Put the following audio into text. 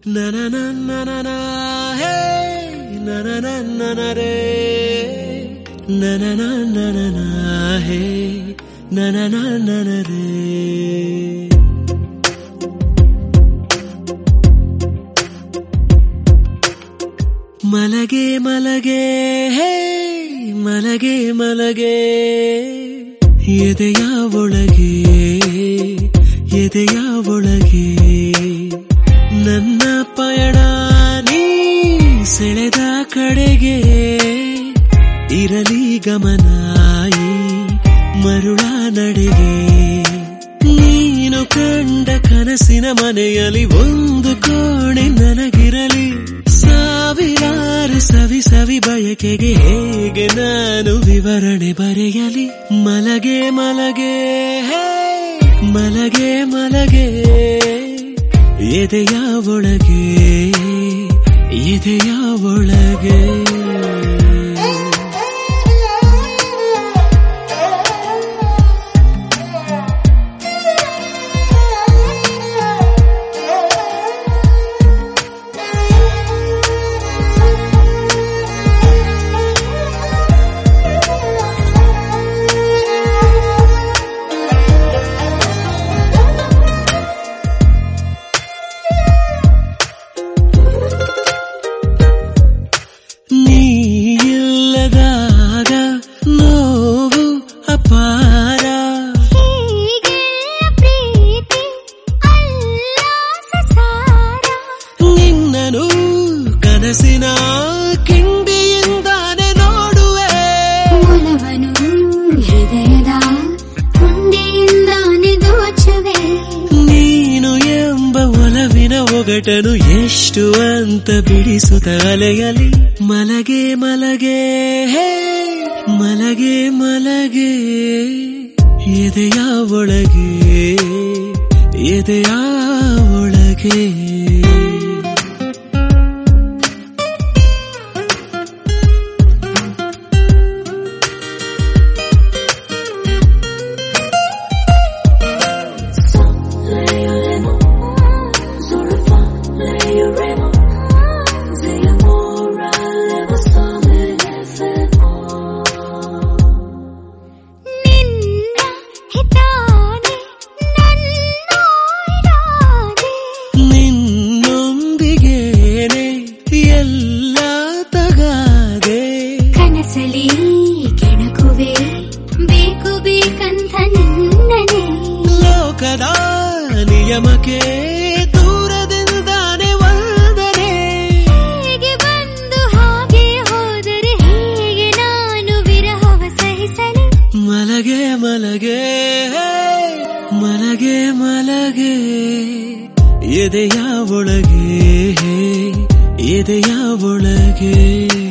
ನನನನನನ ಹೇ ನನನನನರೇ ನನನನನನ ಹೇ ನನನನನರೇ ಮಲಗೆ ಮಲಗೆ ಹೇ ಮಲಗೆ ಮಲಗೆ ಎದೆಯ ಒಳಗೆ ಎದೆಯ ಒಳಗೆ ನನ್ನ ಪಯಣ ನೀ ಸೆಳೆದ ಕಡೆಗೆ ಇರಲಿ ಗಮನಾಯಿ ಮರುಳ ನಡೆಗೆ ನೀನು ಕಂಡ ಕನಸಿನ ಮನೆಯಲ್ಲಿ ಒಂದು ಕೋಣೆ ನನಗಿರಲಿ ಸಾವಿರಾರು ಸವಿ ಸವಿ ಬಯಕೆಗೆ ಹೇಗೆ ನಾನು ವಿವರಣೆ ಬರೆಯಲಿ ಮಲಗೆ ಮಲಗೆ ಮಲಗೆ ಮಲಗೆ ಎದೆಯ ಒಳಗೆ ಎದೆಯ ಒಳಗೆ ಕನಸಿನ ಕಿಂಡಿಯಿಂದಾನೆ ನೋಡುವೆ ಒಲವನು ಹೃದಯದ ಕುಂಡಿಯಿಂದಾನೆ ದೋಚುವೆ ನೀನು ಎಂಬ ಒಲವಿನ ಒಗಟನು ಎಷ್ಟು ಅಂತ ಬಿಡಿಸುತ್ತ ಅಲೆಯಲಿ ಮಲಗೆ ಮಲಗೆ ಮಲಗೆ ಮಲಗೆ ಎದೆಯ ಒಳಗೆ ಎದೆಯ ಒಳಗೆ ಕೆಣಕುವೆ ಬೇಕು ಬೇಕಂತ ನಿನ್ನನೆ ಲೋಕದ ನಿಯಮಕ್ಕೆ ದೂರದಿಂದಾನೆ ವಂದನೆ ಹೇಗೆ ಬಂದು ಹಾಗೆ ಹೋದರೆ ಹೇಗೆ ನಾನು ವಿರಹವ ಸಹಿಸಲಿ ಮಲಗೆ ಮಲಗೆ ಮಲಗೆ ಮಲಗೆ ಎದೆಯ ಒಳಗೆ ಎದೆಯ ಒಳಗೆ